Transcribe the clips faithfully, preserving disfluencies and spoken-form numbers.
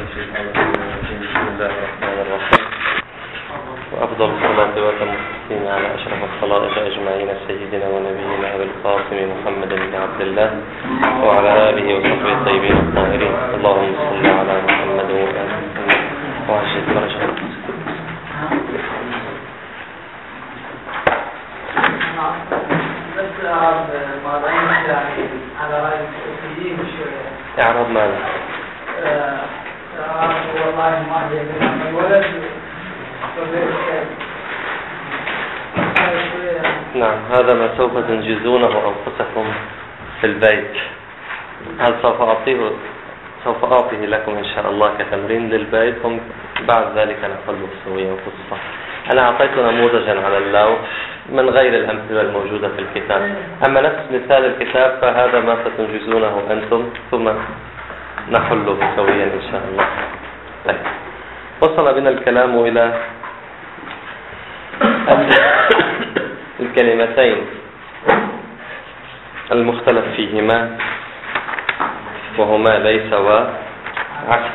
الشيطان الرجيم. بسم الله الرحمن الرحيم. وأفضل الصلاة وأتم التسليم على أشرف الخلائق أجمعين سيدنا ونبينا أبي القاسم محمد بن عبد الله وعلى آله وصحبه الطيبين الطاهرين. اللهم صل على محمد وآل محمد وعجل فرجهم. بس أعرض موضوعين على رأي الأصوليين شوية. إعراب ماذا؟ أعرض والله ما هي من الولد نعم، هذا ما سوف تنجزونه أنفسكم في البيت. هل سوف أعطيه سوف أعطيه لكم إن شاء الله كتمرين للبيت، ثم بعد ذلك نحله سويا قصة. أنا أعطيت نموذجا على اللوح من غير الأمثلة الموجودة في الكتاب، أما نفس مثال الكتاب فهذا ما ستنجزونه أنتم ثم نحله سويا إن شاء الله. طيب. وصل بنا الكلام إلى الكلمتين المختلف فيهما وهما ليس وعسى.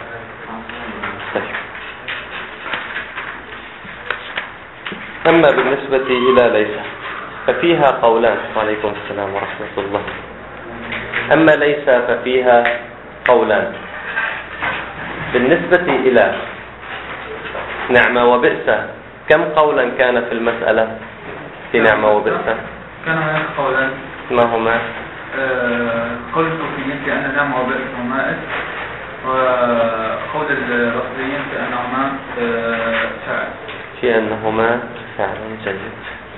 أما بالنسبة إلى ليس ففيها قولان. وعليكم السلام ورحمة الله. أما ليس ففيها قولان. بالنسبة إلى نعمة وبئس كم قولا كان في المسألة في نعمة وبئس؟ كان هناك قولان. ما هما؟ آه قول الصوفيين في أن نعمة وبئس هما اسم، وقول الرسوليين في أنهما آه فعل. في أنهما فعل. جيد.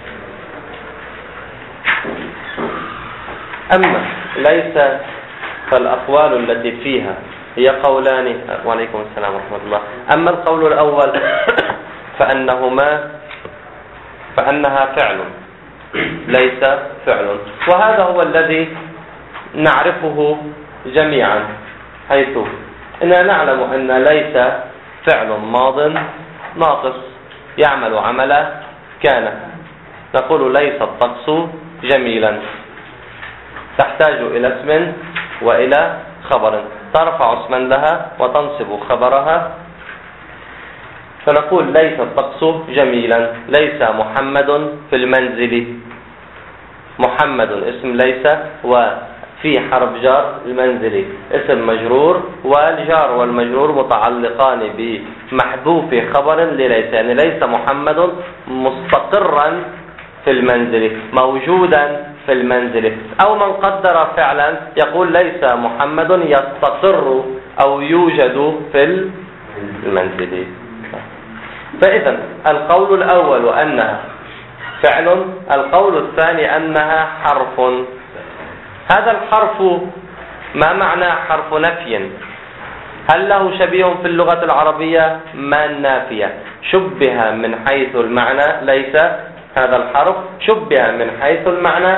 أما ليس فالأقوال التي فيها هي قولان. وعليكم السلام ورحمة الله. أما القول الأول فأنهما فأنها فعل ليس فعل، وهذا هو الذي نعرفه جميعا، حيث إننا نعلم أن ليس فعل ماض ناقص يعمل عمل كان. نقول ليس الطقس جميلا، تحتاج إلى اسم وإلى خبر، ترفع اسما لها وتنصب خبرها، فنقول ليس الطقس جميلا. ليس محمد في المنزل. محمد اسم ليس وفي حرف جار المنزل اسم مجرور، والجار والمجرور متعلقان بمحذوف خبر لليس، يعني ليس محمد مستقرا في المنزل موجودا في المنزل. أو من قدر فعلا يقول ليس محمد يستقر أو يوجد في المنزل. فإذا القول الأول أنها فعل، القول الثاني أنها حرف. هذا الحرف ما معنى حرف نفي؟ هل له شبيه في اللغة العربية؟ ما النافية شبه من حيث المعنى. ليس هذا الحرف شبه من حيث المعنى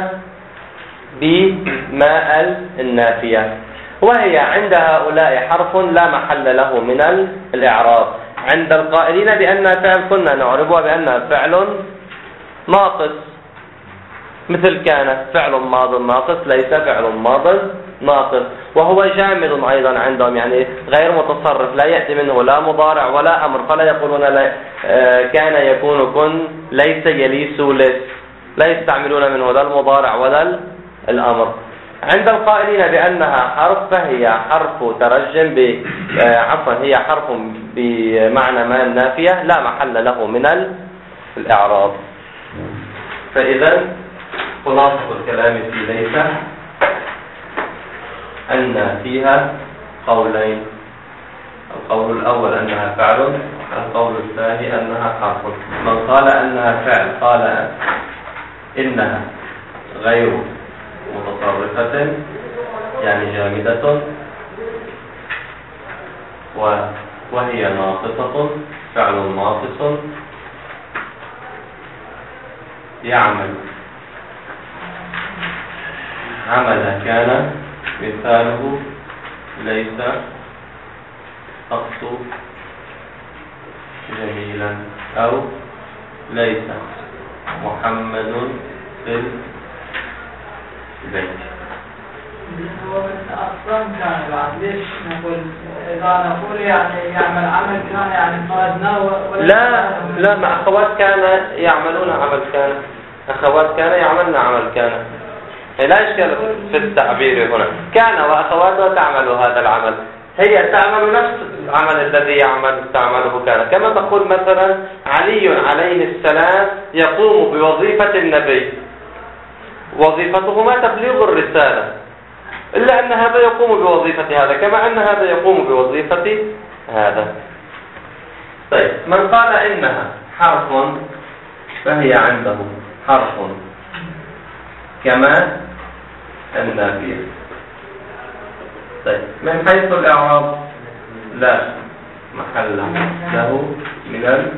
بما النافية، وهي عند هؤلاء حرف لا محل له من الإعراب. عند القائلين بأنها فعل كنا نعربها بأنها فعل ناقص، مثل كان فعل ماض ناقص، ليس فعل ماض ناقص، وهو جامد أيضا عندهم، يعني غير متصرف، لا يأتي منه لا مضارع ولا أمر، فلا يقولون لا كان يكون كن، ليس يليس لس، لا يستعملون منه لا المضارع ولا الأمر. عند القائلين بأنها حرف فهي حرف ترجم ب عفوا هي حرف بمعنى ما النافية لا محل له من الإعراب. فإذا خلاصة الكلام في ليس أن فيها قولين. القول الأول أنها فعل، القول الثاني أنها حرف. من قال أنها فعل قال إنها غير متصرفة يعني جامدة، وهي ناقصة، فعل ناقص يعمل عمل كان، مثاله ليس الطقس جميلا، أو ليس محمد في البيت. هو أصلا كان بعد ليش نقول إذا نقول يعني يعمل عمل كان يعني فرضناه ولا لا لا مع أخوات كان يعملون عمل كان أخوات كان يعملن عمل كان لا إشكال في التعبير هنا كان وأخواتها تعمل هذا العمل هي تعمل نفس العمل الذي يعمل تعمله كان كما تقول مثلا علي عليه السلام يقوم بوظيفة النبي وظيفته ما تبليغ الرسالة إلا أن هذا يقوم بوظيفة هذا كما أن هذا يقوم بوظيفة هذا. طيب من قال إنها حرف فهي عنده حرف كما النافية. طيب من حيث الإعراب لا محل له من ال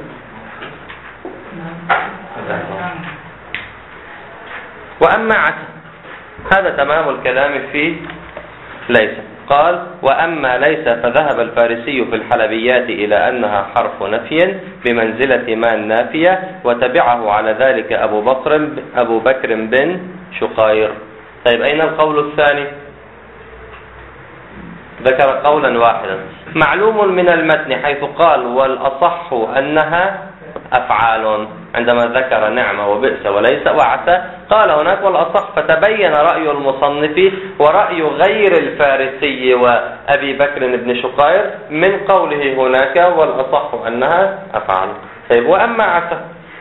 وأما عسى هذا تمام الكلام في ليس. قال وأما ليس فذهب الفارسي في الحلبيات إلى أنها حرف نفي بمنزلة ما النافية وتبعه على ذلك أبو بكر أبو بكر بن شقير. طيب أين القول الثاني؟ ذكر قولا واحدا معلوم من المتن حيث قال والأصح أنها أفعال عندما ذكر نعمة وبئس وليس وعسى قال هناك والأصح فتبين رأي المصنف ورأي غير الفارسي وأبي بكر بن شقير من قوله هناك والأصح أنها أفعال. طيب وأما عسى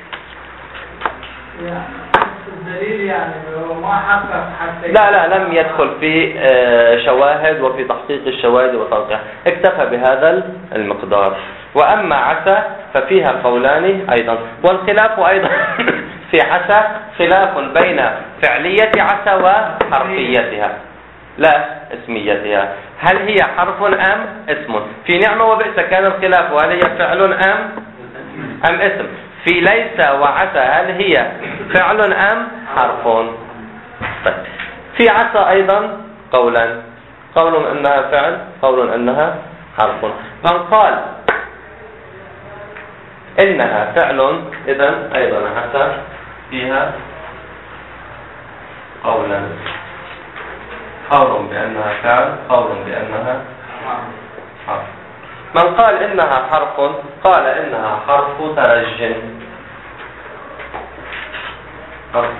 الدليل يعني ما حقق حتى لا لا لم يدخل في شواهد وفي تحقيق الشواهد وتوقيعها اكتفى بهذا المقدار. وأما عسى ففيها قولان أيضا والخلاف أيضا في عسى خلاف بين فعلية عسى وحرفيتها لا اسميتها هل هي حرف أم اسم. في نعمة وبئس كان الخلاف وهل هي فعل أم أم اسم. في ليس وعسى هل هي فعل أم حرف. طيب. في عسى أيضا قولان قول أنها فعل قول أنها حرف. من قال إنها فعل إذن أيضا عسى فيها قولا قول بأنها فعل قول بأنها حرف. من قال إنها حرف قال إنها حرف ترج حرف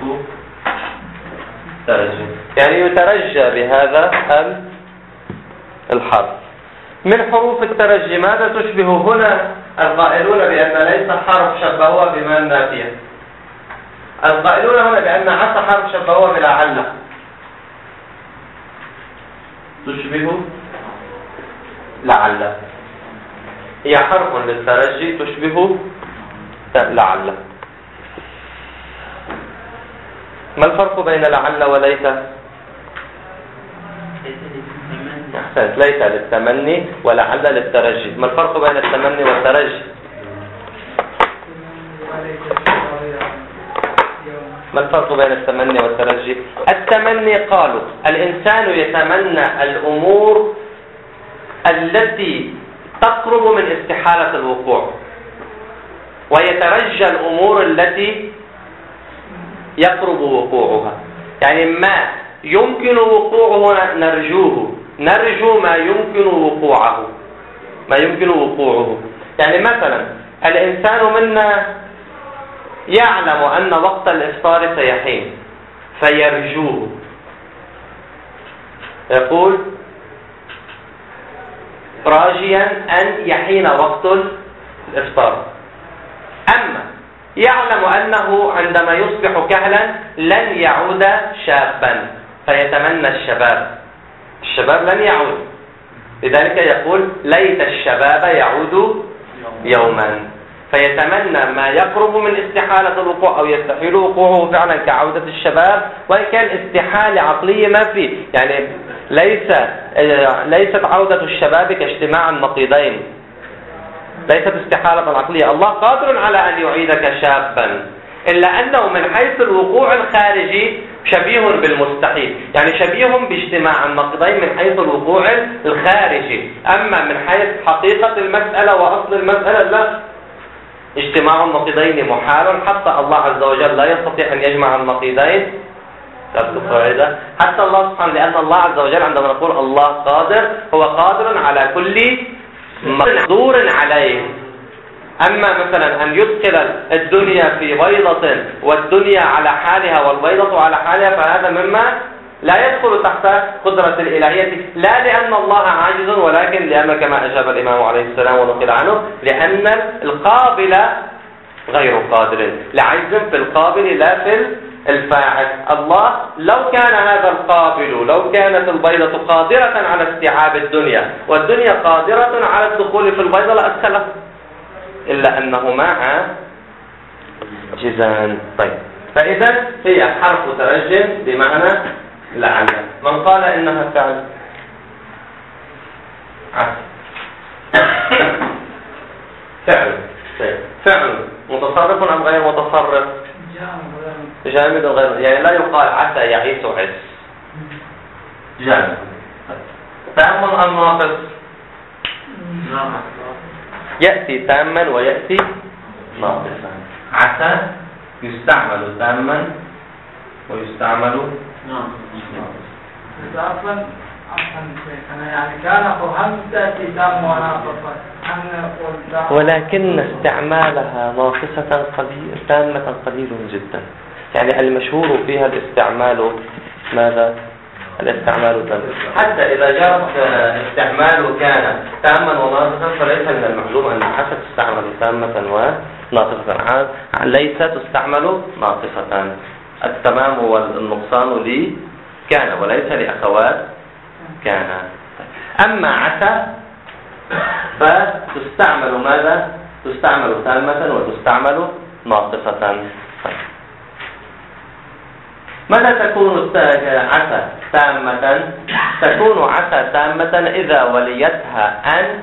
ترج يعني يترجى بهذا الحرف. من حروف الترجي ماذا تشبه هنا القائلون بأن ليس حرف شبهوها بما النافية. القائلون هنا بأن عسى حرف شبهوها بلعل تشبه لعل هي حرف للترجي تشبه لعل. ما الفرق بين لعل وليس؟ أحسنت ليس للتمني ولعل للترجي. ما الفرق بين التمني والترجي؟ ما الفرق بين التمني والترجي؟ التمني قالوا الإنسان يتمنى الأمور التي تقرب من استحالة الوقوع ويترجى الأمور التي يقرب وقوعها. يعني ما يمكن وقوعه نرجوه نرجو ما يمكن وقوعه ما يمكن وقوعه. يعني مثلا الإنسان منا يعلم أن وقت الإفطار سيحين فيرجوه يقول راجيا أن يحين وقت الإفطار. أما يعلم أنه عندما يصبح كهلا لن يعود شابا فيتمنى الشباب. الشباب لن يعود لذلك يقول ليت الشباب يعود يوما فيتمنى ما يقرب من استحالة الوقوع أو يستحيل وقوعه فعلا كعودة الشباب وإن كان استحالة عقلية ما فيه. يعني ليس ليست عودة الشباب كاجتماع النقيضين ليست استحالة عقلية. الله قادر على أن يعيدك شابا إلا أنه من حيث الوقوع الخارجي شبيه بالمستحيل. يعني شبيه باجتماع النقيضين من حيث الوقوع الخارجي. أما من حيث حقيقة المسألة وأصل المسألة لا اجتماع النقيضين محال حتى الله عز وجل لا يستطيع أن يجمع النقيضين تبدو قاعدة حتى الله سبحانه، لأن الله عز وجل عندما نقول الله قادر هو قادر على كل مقدور عليه. أما مثلا أن يدخل الدنيا في بيضة والدنيا على حالها والبيضة على حالها فهذا مما لا يدخل تحت قدرة الإلهية، لا لأن الله عاجز ولكن لأن كما أجاب الإمام عليه السلام ونقل عنه لأن القابل غير قادر، لعجز في القابل لا في الفاعل. الله لو كان هذا القابل، لو كانت البيضة قادرة على استيعاب الدنيا والدنيا قادرة على الدخول في البيضة لأدخله، إلا أنه مع جزان. طيب، فإذا هي حرف ترجم بمعنى لعل. من قال إنها فعل فعل فعل متصرف أم غير متصرف؟ جامد غير، يعني لا يقال عسى يعيس عس، جامد. تام أم ناقص؟ يأتي تاما ويأتي ناقصا. عسى يستعمل تاما ويستعمل ناقصا. أصلا أنا يعني كان فهمت تأتي تام وناقصا، ولكن استعمالها ناقصة قليل تامة قليل جدا. يعني المشهور فيها الاستعمال ماذا؟ الاستعمال تام. حتى إذا جرت استعمال كان تاما وناقصا فليس من المعلوم أن حتى تستعمل تامة وناقصة، ليس تستعمل ناقصة. التمام والنقصان لي كان وليس لأخوات كان. أما عسى فتستعمل ماذا؟ تستعمل تامة وتستعمل ناقصة. متى تكون عسى تامة؟ تكون عسى تامة إذا وليتها أن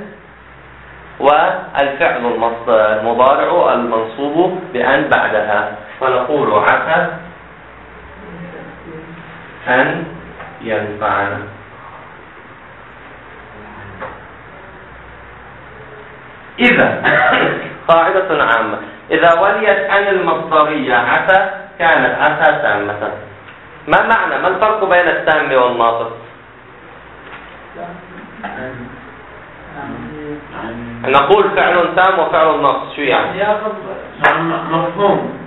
والفعل المضارع المنصوب بأن بعدها، فنقول عسى أن ينفعنا. إذا قاعدة عامة، إذا وليت أن المصدرية عسى كانت عسى تامة. ما معنى؟ ما الفرق بين التام والناقص؟ نقول فعل تام وفعل ناقص، شو يعني؟ مفهوم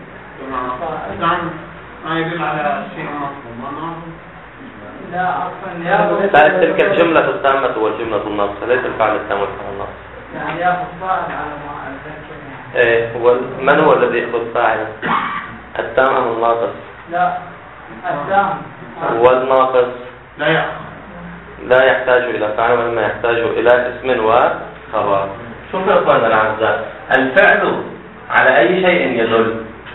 ما يدل على شيء مفهوم. لا أصلا لا، تلك الجملة التامة والجملة الناقصة، ليس الفعل التام والفعل الناقص. يعني ياخذ فاعل على ما أتذكر. إيه، هو من هو الذي يأخذ فاعل؟ التام أم الناقص؟ لا، التام. والناقص لا يأخذ، لا يحتاج إلى فاعل وإنما يحتاج إلى اسم وخبر. شوف يا أخواننا الأعزاء، الفعل على أي شيء يدل؟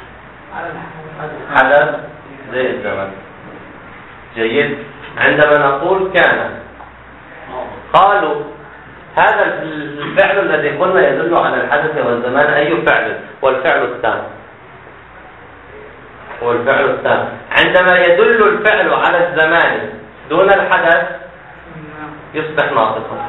حدث زي الزمن. جيد. عندما نقول كان قالوا هذا الفعل الذي قلنا يدل على الحدث والزمان أي فعل؟ والفعل التام. والفعل التام عندما يدل الفعل على الزمان دون الحدث يصبح ناقصا،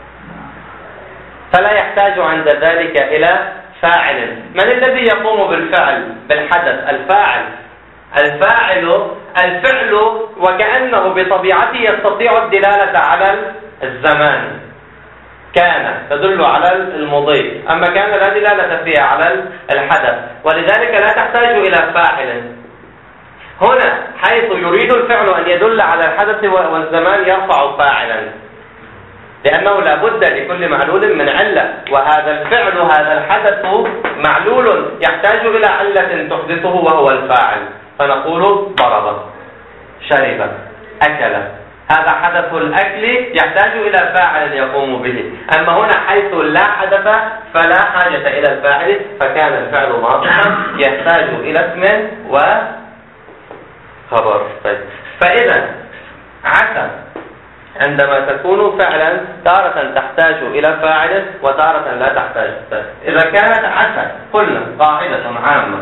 فلا يحتاج عند ذلك إلى فاعل. من الذي يقوم بالفعل بالحدث؟ الفاعل. الفاعل الفعل وكأنه بطبيعته يستطيع الدلالة على الزمان. كان تدل على المضي، أما كان لا دلالة فيها على الحدث، ولذلك لا تحتاج إلى فاعل. هنا حيث يريد الفعل أن يدل على الحدث والزمان يرفع فاعلا، لأنه لا بد لكل معلول من علة، وهذا الفعل هذا الحدث معلول يحتاج إلى علة تحدثه وهو الفاعل، فنقول ضرب، شرب، أكل. هذا حدث الأكل يحتاج إلى فاعل يقوم به. أما هنا حيث لا حدث فلا حاجة إلى الفاعل، فكان الفعل ناقصا يحتاج إلى اسم وخبر. طيب. فإذا عسى عندما تكون فعلا تارة تحتاج إلى فاعل وتارة لا تحتاج. إذا كانت عسى قلنا قاعدة عامة،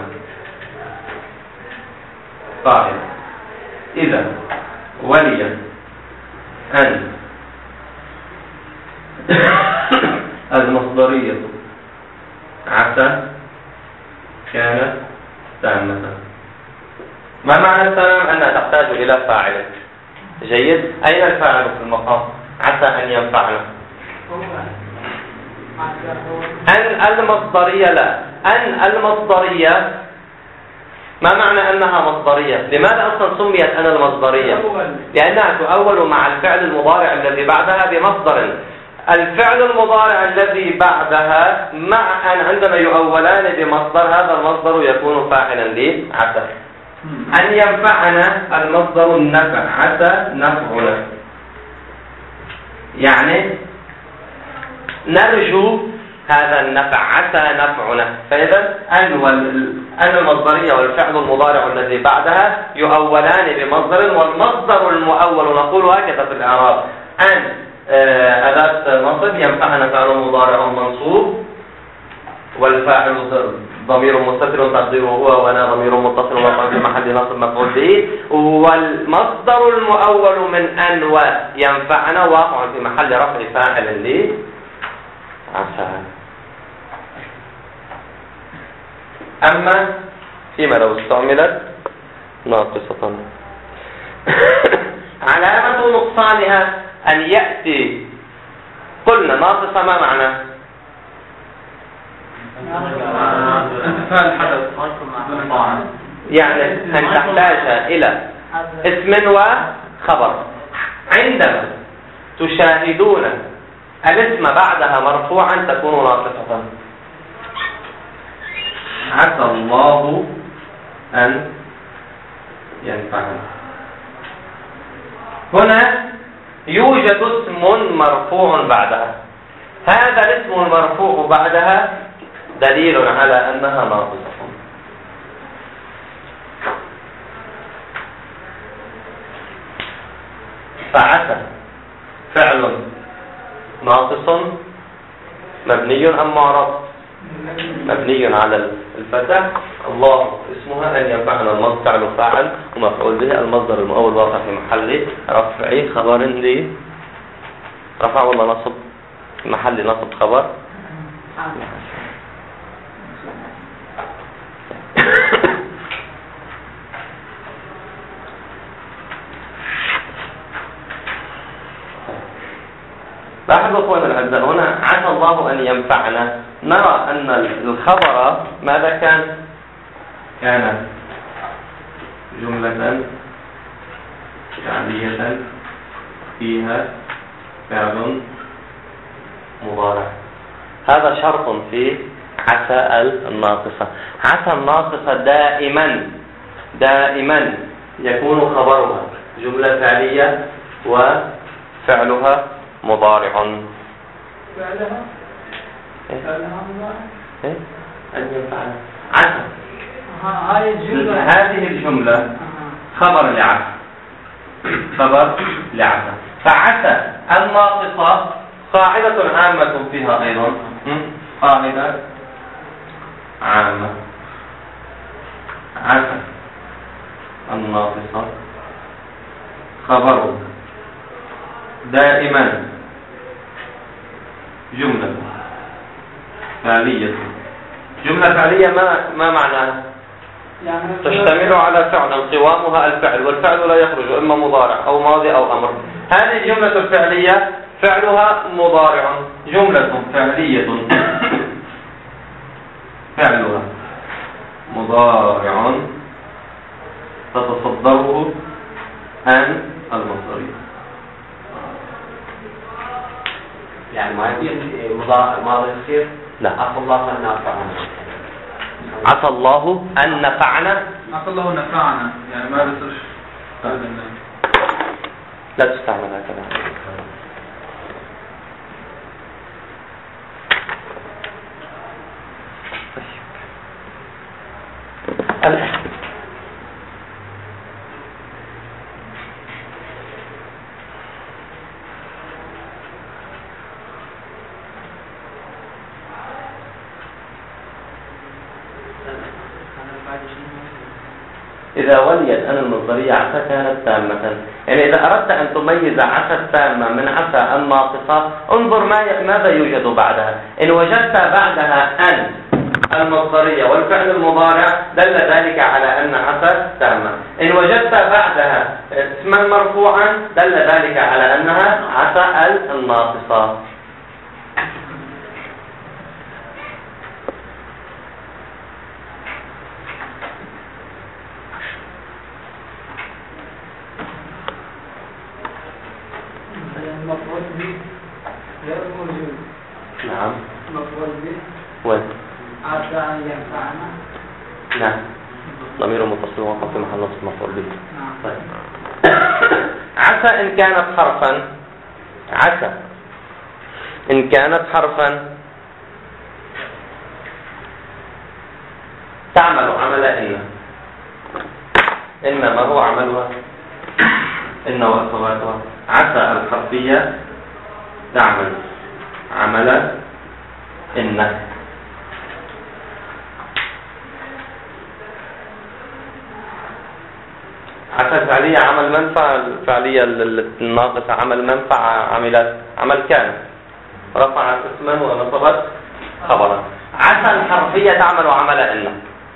قاعدة إذا ولي أن المصدرية عسى كانت تامة. ما معنى التمام؟ أنها تحتاج إلى فاعل. جيد. أين الفاعل في المقام؟ عسى أن ينفعنا. أن المصدرية لا. أن المصدرية ما معنى أنها مصدرية؟ لماذا أصلا سميت أن المصدرية؟ لأنها تؤول مع الفعل المضارع الذي بعدها بمصدر. الفعل المضارع الذي بعدها مع أن عندما يؤولان بمصدر، هذا المصدر يكون فاعلا لعسى. أن ينفعنا المصدر النفع، عسى نفعنا، يعني نرجو هذا النفع، عسى نفعنا. فإذا أن أن المصدرية والفعل المضارع الذي بعدها يؤولان بمصدر، والمصدر المؤول نقول هكذا في الإعراب: أن أداة نصب، ينفعنا فعل مضارع منصوب، والفاعل ضمير مستتر تقديره هو، وانا ضمير متصل وقع في محل نصب مفعول به، والمصدر المؤول من أن وينفعنا واقع في محل رفع فاعل لي عسى. أما فيما لو استعملت ناقصة علامة نقصانها أن يأتي، قلنا ناقصة ما معنى؟ يعني أن تحتاج إلى اسم وخبر. عندما تشاهدون الاسم بعدها مرفوعا تكون ناقصة. عسى الله أن ينفعنا. هنا يوجد اسم مرفوع بعدها، هذا الاسم المرفوع بعدها دليل على أنها ناقصة. فعسى فعل ناقص مبني أم معرب؟ مبني على الفتح. الله اسمها أن ينفعنا، المصدر فعل فاعل ومفعول به، المصدر المؤول واقع في محل رفع خبر لي رفع ولا نصب؟ في محل نصب خبر. لاحظوا اخوانا الاعزاء، هنا عسى الله ان ينفعنا، نرى ان الخبر ماذا كان؟ كان جملة فعلية فيها فعل مضارع. هذا شرط في عسى الناقصة. عسى الناقصة دائما دائما يكون خبرها جملة فعلية وفعلها مضارع. فعلها فعلها مضارع. إيه؟ أن ينفعنا عسى. هاي الجملة، هذه الجملة خبر لعسى، خبر لعسى. فعسى الناقصة قاعدة عامة فيها أيضا، قاعدة عامة. عسى الناقصة خبر دائما جملة فعلية. جملة فعلية ما ما معناها؟ يعني تشتمل على فعل قوامها الفعل، والفعل لا يخرج إما مضارع أو ماضي أو أمر. هذه الجملة الفعلية فعلها مضارع، جملة فعلية فعلها مضارع تتصدره أن المصدرية. يعني ما يبين ماضي يصير؟ لا. عسى الله أن نفعنا. عسى الله أن نفعنا. عسى الله نفعنا، يعني ما بصيرش. لا تستعمل هكذا. الآن إذا وليت أن المصدرية عسى كانت تامة. يعني إذا أردت أن تميز عسى التامة من عسى الناقصة، انظر ما ي... ماذا يوجد بعدها. إن وجدت بعدها أن المصدرية والفعل المضارع دل ذلك على أن عسى تامة. إن وجدت بعدها اسما مرفوعا دل ذلك على أنها عسى الناقصة. المفعول به غير موجود. نعم. المفعول به وين؟ عسى أن ينفعنا. نعم. ضمير متصل وقع في محل نصب مفعول به. نعم. طيب. عسى إن كانت حرفا، عسى إن كانت حرفا تعمل عمل إن. إنما هو عملها إن وأخواتها. عسى الحرفية تعمل عمل إن. عسى الفعلية عمل منفعة، الفعلية الناقصة عمل منفعة، عملت عمل كان، رفعت اسما ونصبت خبرا. عسى الحرفية تعمل عمل إن،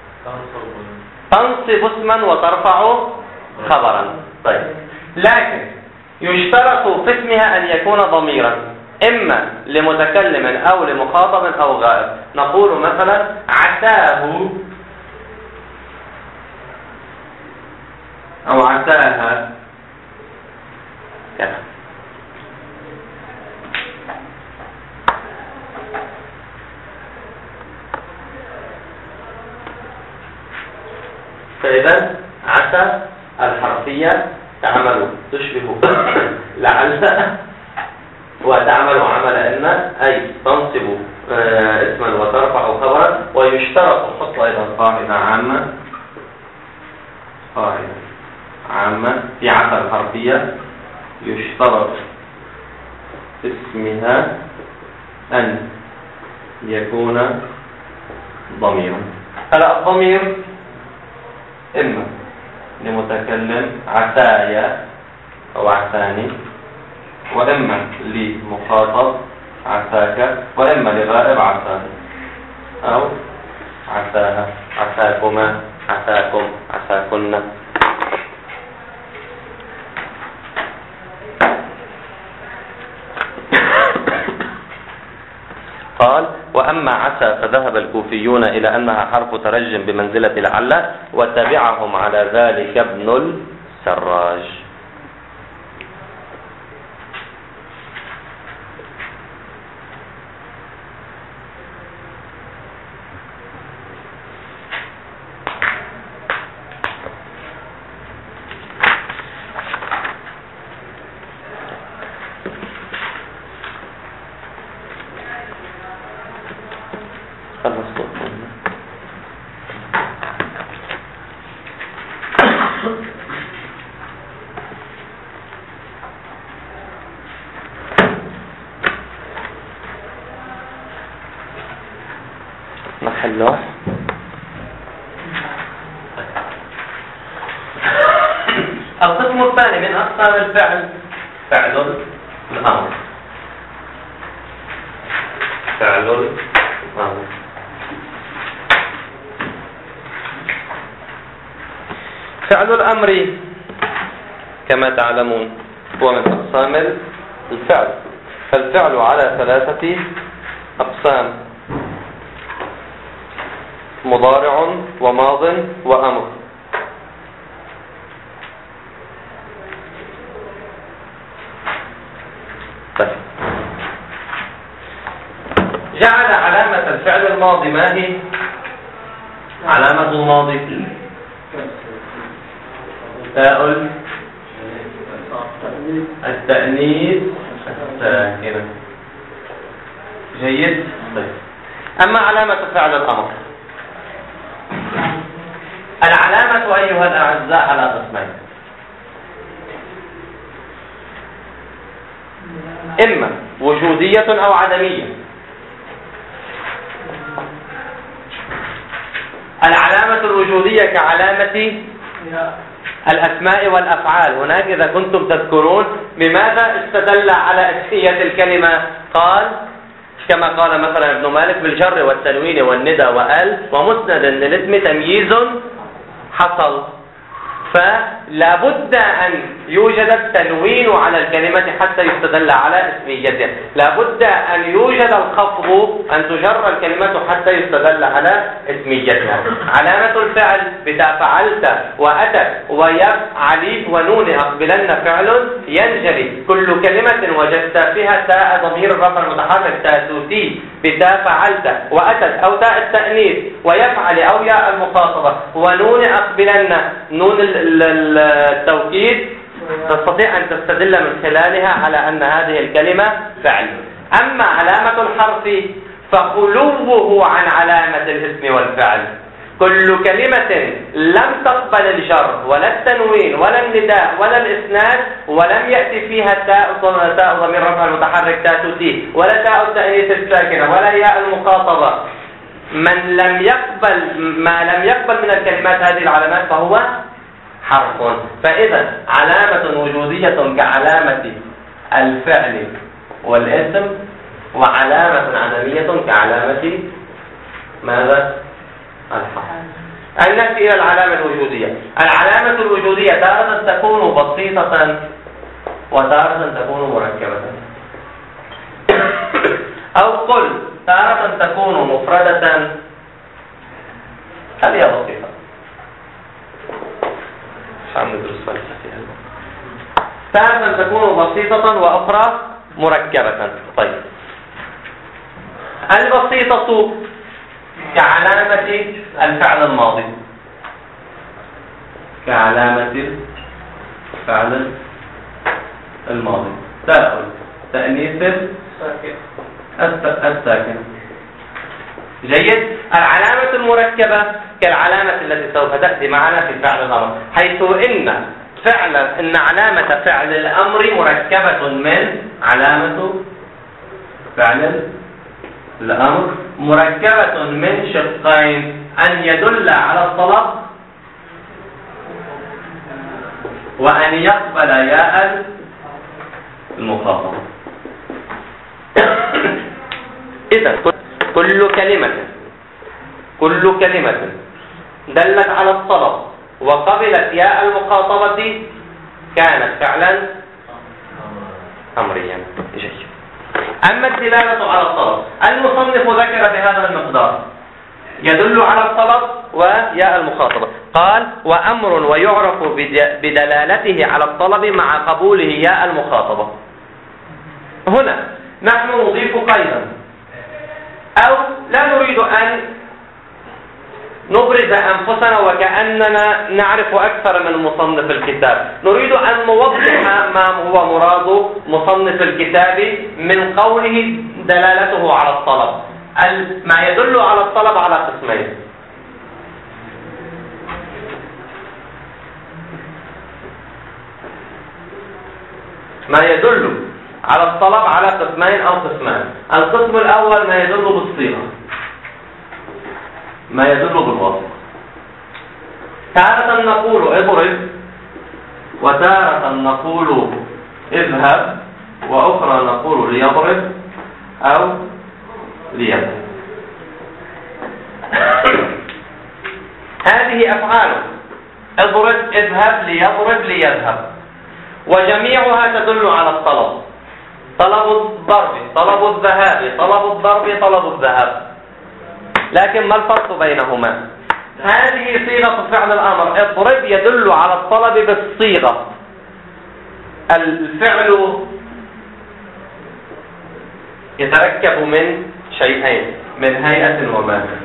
تنصب اسما وترفع خبرا. طيب، لكن يشترط في اسمها أن يكون ضميرا، إما لمتكلم أو لمخاطب أو غائب. نقول مثلا عساه أو عساها كذا. فإذا عسى الحرفية تعمل تشبه لعل وتعمل عمل إن، أي تنصب اسما وترفع خبرا. ويشترط نحط أيضا قاعدة عامة، قاعدة عامة في عسى الحرفية يشترط اسمها أن يكون ضميرا. هلا الضمير إما لمتكلم عسايا أو عساني، وإما لمخاطب عساك، وإما لغائب عساه أو عساها، عساكما، عساكم، عساكن. قال وأما عسى فذهب الكوفيون إلى أنها حرف ترج بمنزلة لعل، وتبعهم على ذلك ابن السراج. محله القسم الثاني من أقسام الفعل فعل الأمر. فعل الأمر فعل الأمر كما تعلمون هو من أقسام الفعل. فالفعل على ثلاثة أقسام: مضارع وماض وأمر. طيب. جعل علامة الفعل الماضي ما هي؟ علامة الماضي تاء التأنيث الساكنة. جيد. طيب. أما علامة فعل الأمر، العلامة أيها الأعزاء على قسمين: إما وجودية أو عدمية. العلامة الوجودية كعلامة الأسماء والأفعال. هناك إذا كنتم تذكرون بماذا استدل على أسمية الكلمة؟ قال كما قال مثلا ابن مالك بالجر والتنوين والندى وال ومسند للاسم تمييز حصل. فلا بد أن يوجد التنوين على الكلمة حتى يستدل على اسميتها، لا بد أن يوجد الخفض أن تجر الكلمة حتى يستدل على اسميتها. علامة الفعل بتاء فعلت وأتت ويفعل ونون أقبلن فعل ينجلي. كل كلمة وجدت فيها تاء ضمير الرفع المتحرك تاء توتي بتاء فعلت وأتت أو تاء التأنيث ويفعل أو ياء المخاطبة ونون أقبلن نون التوكيد تستطيع أن تستدل من خلالها على أن هذه الكلمة فعل. أما علامة الحرف فخلوه عن علامة الاسم والفعل. كل كلمة لم تقبل الجر ولا التنوين ولا النداء ولا الإسناد ولم يأتي فيها تاء تاء ضمير رفع المتحرك تاء تي ولا تاء التأنيث الساكنة ولا ياء المخاطبة، من لم يقبل ما لم يقبل من الكلمات هذه العلامات فهو حرف. فإذا علامة وجودية كعلامة الفعل والاسم، وعلامة عدمية كعلامة ماذا؟ الحرف. النفي إلى العلامة الوجودية. العلامة الوجودية تارة تكون بسيطة وتارة تكون مركبة، أو قل تارة تكون مفردة. هل هي بسيطة؟ عم ندرس فلسفة. تارة تكون بسيطة وأخرى مركبة. طيب، البسيطة كعلامة الفعل الماضي، كعلامة الفعل الماضي تأخذ تأنيث الساكن. جيد. العلامة المركبة كالعلامة التي سوف تأتي معنا في فعل الأمر، حيث إن فعل إن علامة فعل الأمر مركبة من علامة فعل الأمر مركبة من شقين: أن يدل على الطلب وأن يقبل ياء المخاطبة. إذا كل كلمة كل كلمة دلت على الطلب وقبلت ياء المخاطبة كانت فعلا أمريا. جيد. أما الدلالة على الطلب، المصنف ذكر بهذا المقدار: يدل على الطلب وياء المخاطبة. قال: وأمر ويعرف بدلالته على الطلب مع قبوله ياء المخاطبة. هنا نحن نضيف قيدا، أو لا نريد أن نبرز أنفسنا وكأننا نعرف أكثر من مصنف الكتاب، نريد أن نوضح ما هو مراد مصنف الكتاب من قوله دلالته على الطلب. ما يدل على الطلب على قسمين: ما يدل على الطلب على قسمين أو قسمان. القسم الأول ما يدل بالصيغة، ما يدل بالوصف. تارة نقول اضرب، وتارة نقول اذهب، وأخرى نقول ليضرب أو ليذهب. هذه أفعال: اضرب، اذهب، ليضرب، ليذهب، وجميعها تدل على الطلب: طلب الضرب، طلب الذهاب، طلب الضرب، طلب الذهاب. لكن ما الفرق بينهما؟ هذه صيغة فعل الأمر: اضرب يدل على الطلب بالصيغة. الفعل يتركب من شيئين: من هيئة ومادة،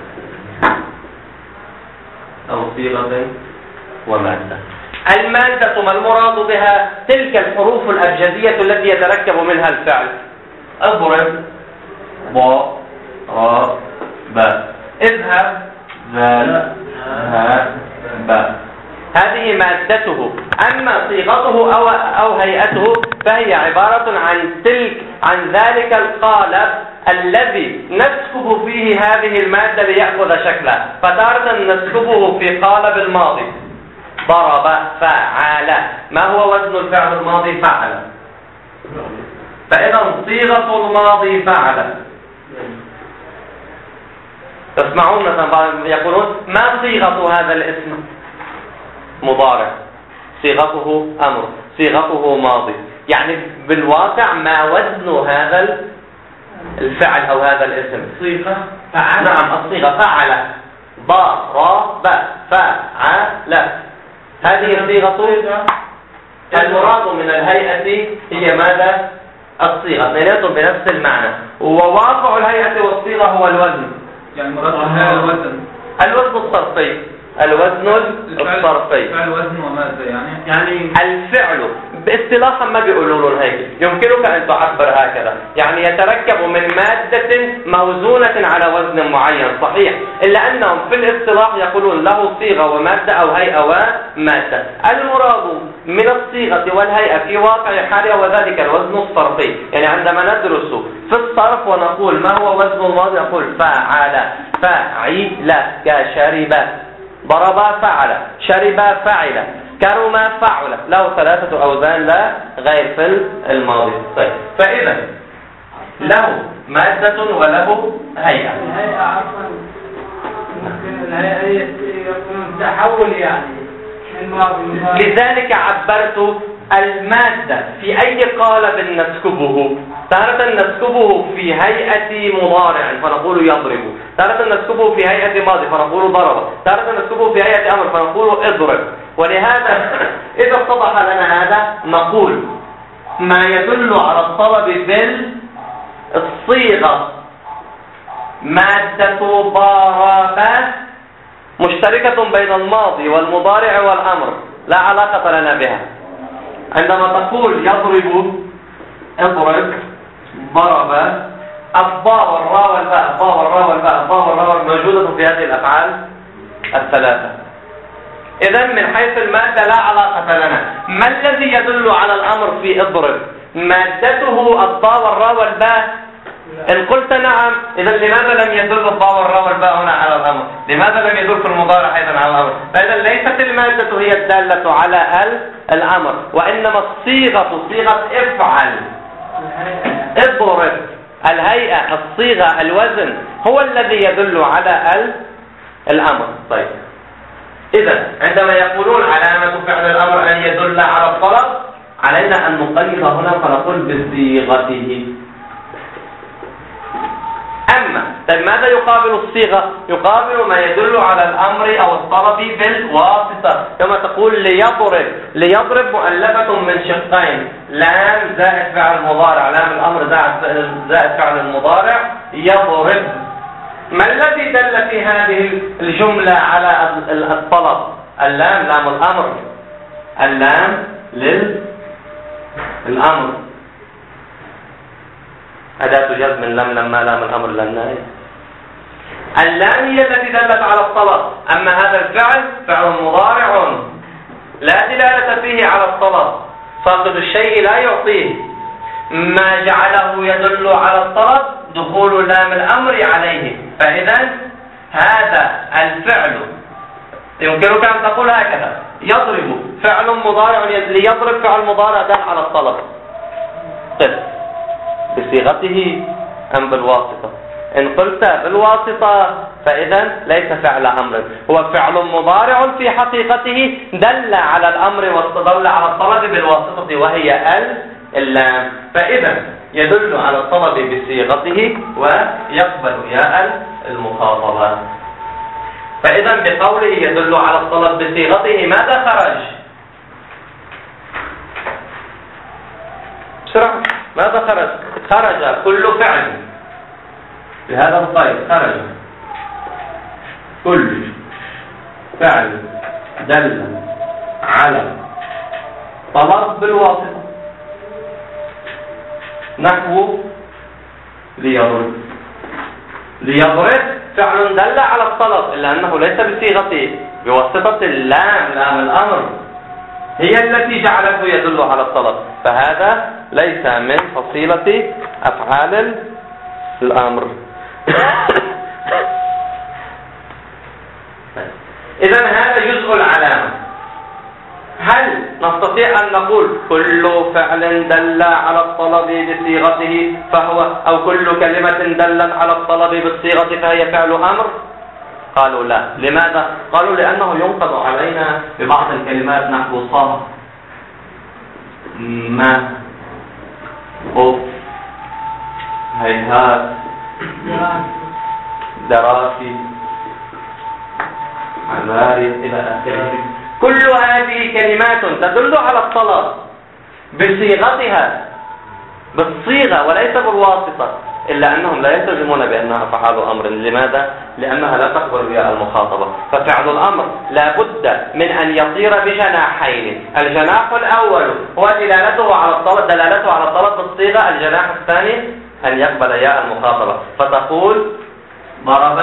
أو صيغة ومادة. المادة ما المراد بها؟ تلك الحروف الأبجدية التي يتركب منها الفعل: اضرب، ضاء، راء، باء، اذهب، ذال، هاء، باء. هذه مادته. أما صيغته أو أو هيئته فهي عبارة عن تلك عن ذلك القالب الذي نسكب فيه هذه المادة ليأخذ شكلها. فتارة نسكبه في قالب الماضي: ضرب، فعل. ما هو وزن الفعل الماضي؟ فعل. فإذا صيغة الماضي فعل، تسمعون مثلا بعض يقولون ما صيغة هذا الاسم؟ مضارع، صيغته أمر، صيغته ماضي. يعني بالواقع ما وزن هذا الفعل أو هذا الاسم؟ صيغة فعل. نعم، الصيغة فعل، ضرب، فعل. هذه صيغة. المراد من الهيئة هي ماذا؟ الصيغة. اثنيناتهم بنفس المعنى. وواقع الهيئة والصيغة هو الوزن. يعني مراد هذا الوزن. الوزن الصرفي. الوزن الصرفي. الفعل وزن وماذا يعني؟ يعني الفعل باصطلاحا ما بيقولوا له هيك، يمكنك ان تعبر هكذا، يعني يتركب من مادة موزونة على وزن معين، صحيح، الا انهم في الاصطلاح يقولون له صيغة ومادة او هيئة ومادة. المراد من الصيغة والهيئة في واقع حالها وذلك الوزن الصرفي. يعني عندما ندرس في الصرف ونقول ما هو وزن الماضي نقول فعل، فعل، كشرب، ضرب فعل، شرب فعل، كرم فعل، له ثلاثة أوزان لا غير في الماضي. طيب، فإذا له مادة وله هيئة. الهيئة عفوا ممكن الهيئة يكون تحول يعني من ماضي. لذلك عبرت المادة في أي قالب نسكبه. تارة نسكبه في هيئة مضارع فنقول يضرب، تارة نسكبه في هيئة ماضي فنقول ضرب، تارة نسكبه في هيئة أمر فنقول اضرب. ولهذا إذا اتضح لنا هذا نقول ما يدل على الطلب بالصيغة مادة ضرب مشتركة بين الماضي والمضارع والأمر، لا علاقة لنا بها. عندما تقول يضرب، اضرب، ضرب، الضاء والراء والفاء، الضاء والراء والفاء، الضاء والراء موجودة في هذه الأفعال الثلاثة. إذا من حيث المادة لا علاقة لنا. ما الذي يدل على الأمر في اضرب؟ مادته الضاء والراء والباء. إن قلت نعم، إذا لماذا لم يدل الضاء والراء والباء هنا على الأمر؟ لماذا لم يدل في المضارع أيضا على الأمر؟ فإذا ليست المادة هي الدالة على الأمر، وإنما الصيغة صيغة افعل، اضرب. الهيئة، الصيغة، الوزن هو الذي يدل على الأمر. طيب، إذا عندما يقولون علامة فعل الأمر أن يدل على الطلب، علينا أن نقيد هنا فنقول بصيغته. أما طيب ماذا يقابل الصيغة؟ يقابل ما يدل على الأمر أو الطلب بالواسطة. كما تقول ليضرب، ليضرب مؤلفة من شقين، لام زائد فعل المضارع، لام الأمر زائد فعل المضارع، يضرب. ما الذي دل في هذه الجملة على الطلب؟ اللام، لام الأمر، اللام للأمر، أداة جزم لم لما لام الأمر للنهي. اللام هي التي دلت على الطلب. أما هذا الفعل فعل مضارع لا دلالة فيه على الطلب، فاقد الشيء لا يعطيه. ما جعله يدل على الطلب دخول لام الأمر عليه. فإذا هذا الفعل يمكنك أن تقول هكذا: يضرب فعل مضارع، ليضرب فعل مضارع دل على الطلب. طيب، بصيغته أم بالواسطة؟ إن قلت بالواسطة فإذا ليس فعل أمر، هو فعل مضارع في حقيقته دل على الأمر واستدل على الطلب بالواسطة وهي اللام. فإذا يدل على الطلب بصيغته ويقبل ياء المخاطبة. فإذا بقوله يدل على الطلب بصيغته ماذا خرج؟ بسرعة، ماذا خرج؟ خرج كل فعل بهذا القيد، خرج كل فعل دل على طلب بالواسطة، نحو ليضرب. ليضرب فعل دل على الطلب إلا أنه ليس بصيغته، بواسطة اللام، لام الأمر هي التي جعلته يدل على الطلب، فهذا ليس من فصيلة أفعال الأمر. إذن هذا جزء العلامة. هل نستطيع نستطيع أن نقول كل فعل دل على الطلب بصيغته فهو، أو كل كلمة دلت على الطلب بالصيغة فهي فعل أمر؟ قالوا لا. لماذا؟ قالوا لأنه ينقض علينا ببعض الكلمات نحو صه، ما، أف، هيهات، دراسي، عماري إلى آخره. كل هذه كلمات تدل على الطلب بصيغتها، بالصيغة وليس بالواسطة، إلا أنهم لا يلتزمون بأنها فعال أمر. لماذا؟ لأنها لا تقبل ياء المخاطبة. ففعل الأمر لا بد من أن يطير بجناحين، الجناح الأول هو دلالته على الطلب، دلالته على الطلب بالصيغة، الجناح الثاني أن يقبل ياء المخاطبة. فتقول ضرب،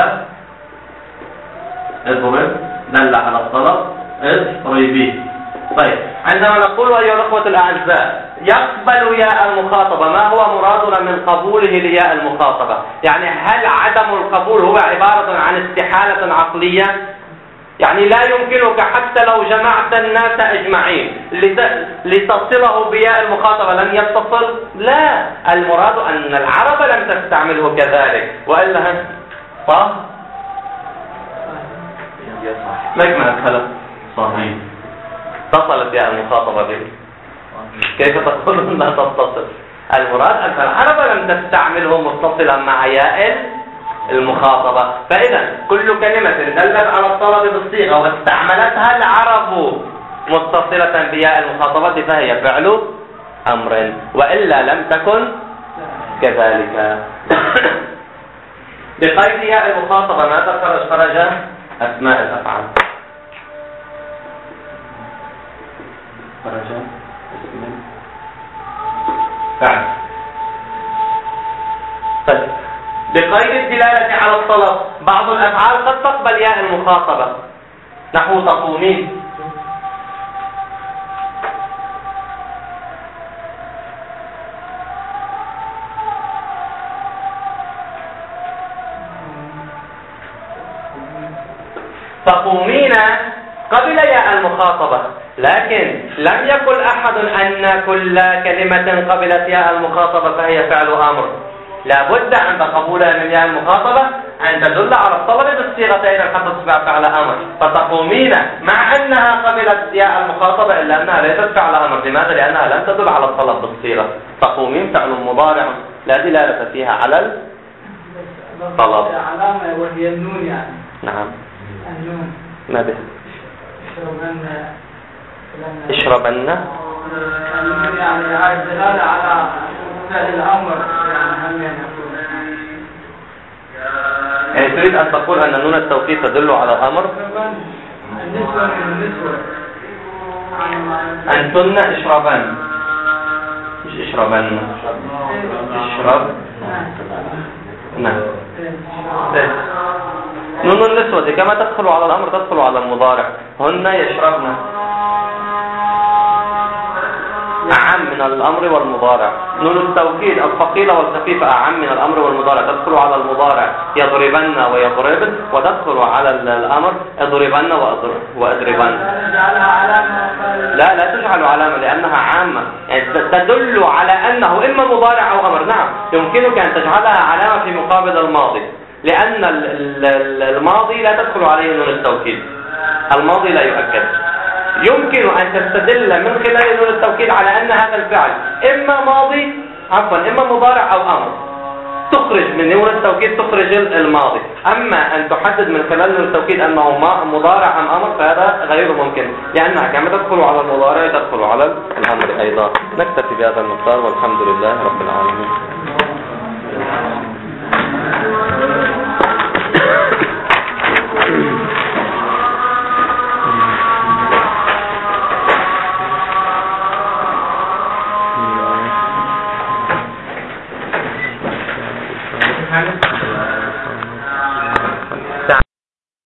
اضرب، دل على الطلب، اضربي. طيب، عندما نقول أيها الأخوة الأعزاء يقبل ياء المخاطبة، ما هو مرادنا من قبوله لياء المخاطبة؟ يعني هل عدم القبول هو عبارة عن استحالة عقلية؟ يعني لا يمكنك حتى لو جمعت الناس أجمعين لتصله بياء المخاطبة لن يتصل؟ لا، المراد أن العرب لم تستعمله كذلك، وإلا صح؟ مجمع الخلق صحيح اتصلت ياء المخاطبة به. كيف تقول انها تتصل؟ المراد ان العرب لم تستعمله متصلا مع ياء المخاطبة. فاذا كل كلمة دلت على الطلب بالصيغة واستعملتها العرب متصلة بياء المخاطبة فهي فعل امر، والا لم تكن كذلك. بقيد ياء المخاطبة ماذا خرج؟ خرج اسماء الافعال. خرج اسم فعل. طيب، بقيد الدلالة على الطلب بعض الأفعال قد تقبل ياء المخاطبة نحو تقومين، تقومين قبل ياء المخاطبة، لكن لم يقل أحد أن كل كلمة قبلت ياء المخاطبة فهي فعل أمر. لا بد عند قبولها من ياء المخاطبة أن تدل على الطلب بالصيغتين حتى تصبح فعل أمر. فتقومين مع أنها قبلت ياء المخاطبة إلا أنها ليست فعل أمر. لماذا؟ لأنها لم تدل على الطلب بالصيغة. تقومين فعل مضارع لا دلالة فيها على الطلب. علامة وهي النون يعني. نعم. النون. ما به؟ اشربن. اشربن. النون يعني هاي الدلالة على فعل الأمر يعني هم يقول. يعني تريد أن تقول أن نون التوكيد تدل على الأمر؟ النسوة من النسوة. أنتن اشربن. مش اشربن. اشرب. نعم. نون النسوة دي كما تدخل على الأمر تدخل على المضارع. هن يشربن أعم من الأمر والمضارع. نون التوكيد الثقيلة والخفيفة أعم من الأمر والمضارع، تدخل على المضارع يضربن ويضربن، وتدخل على الأمر اضربن وأضربن. لا لا تجعل علامة لأنها عامة، يعني تدل على أنه إما مضارع أو أمر. نعم يمكنك أن تجعلها علامة في مقابل الماضي، لأن الماضي لا تدخل عليه نون التوكيد، الماضي لا يؤكد. يمكن أن تستدل من خلال نون التوكيد على أن هذا الفعل إما ماضي عفوا إما مضارع أو أمر، تخرج من نون التوكيد تخرج الماضي. أما أن تحدد من خلال نون التوكيد أنه مضارع أم أمر فهذا غير ممكن، لأنها كما تدخل على المضارع تدخل على الأمر أيضا. نكتفي بهذا المقدار والحمد لله رب العالمين. Gracias.